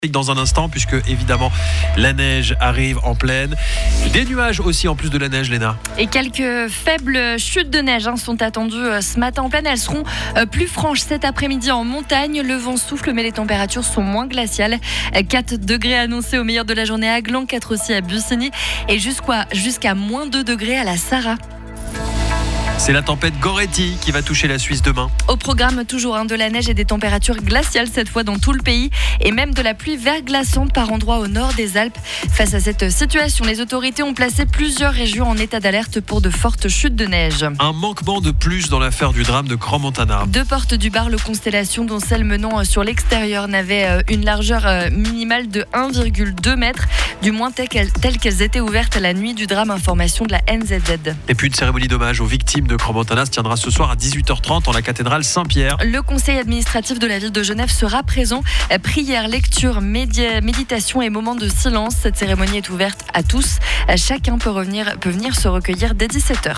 Dans un instant, puisque évidemment la neige arrive en pleine. Des nuages aussi en plus de la neige, Léna. Et quelques faibles chutes de neige sont attendues ce matin en pleine. Elles seront plus franches cet après-midi en montagne. Le vent souffle, mais les températures sont moins glaciales. 4 degrés annoncés au meilleur de la journée à Gland, 4 aussi à Bussigny et jusqu'à moins 2 degrés à la Sarraz. C'est la tempête Goretti qui va toucher la Suisse demain. Au programme, toujours de la neige et des températures glaciales cette fois dans tout le pays et même de la pluie verglaçante par endroits au nord des Alpes. Face à cette situation, les autorités ont placé plusieurs régions en état d'alerte pour de fortes chutes de neige. Un manquement de plus dans l'affaire du drame de Crans-Montana. 2 portes du bar Le Constellation, dont celle menant sur l'extérieur, n'avaient une largeur minimale de 1,2 mètre, du moins telles qu'elles étaient ouvertes la nuit du drame, information de la NZZ. Et puis une cérémonie d'hommage aux victimes de Crans-Montana se tiendra ce soir à 18h30 en la cathédrale Saint-Pierre. Le conseil administratif de la ville de Genève sera présent. Prière, lecture, méditation et moment de silence. Cette cérémonie est ouverte à tous. Chacun peut venir se recueillir dès 17h.